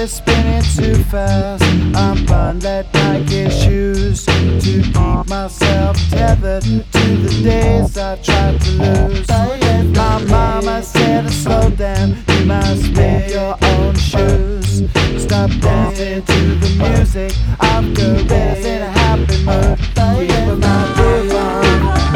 spinning too fast. I'm buying that Nike shoes to keep myself tethered to the days I tried to lose. My mama said to slow down, you must make your own shoes. Stop dancing to the music of gorillas in a happy mood. Keep my groove on.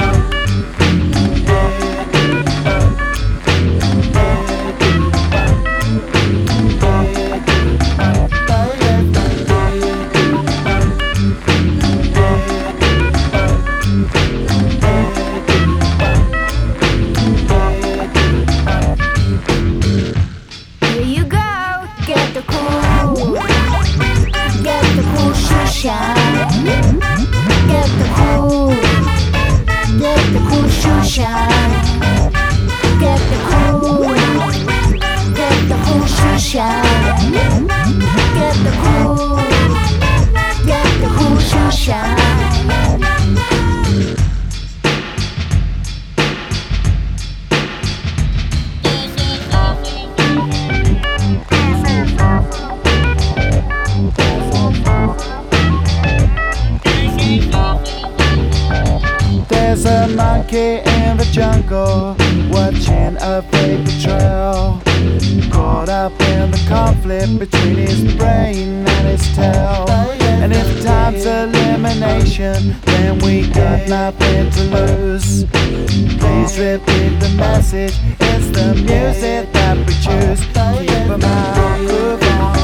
There's a monkey in the jungle watching a paper trail, caught up in the conflict between his brain and his tail. And if time's elimination, then we got nothing to lose. Please repeat the message, it's the music that we choose. Keep 'em out, groove on.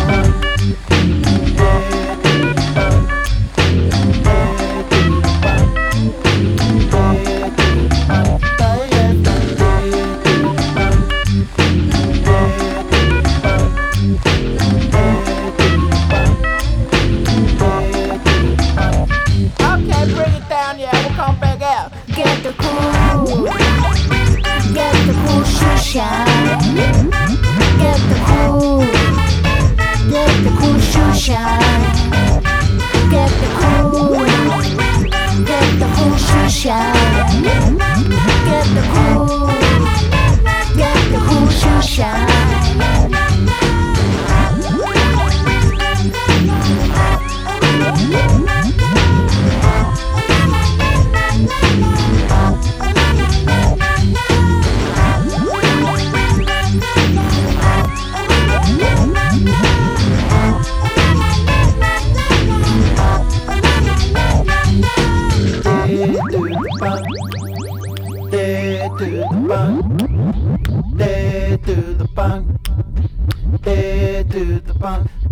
Get the cool shoe shine. Get the cool shoe shine. Get the cool shoe shine. Get the cool shoe shine. Day to the bunk,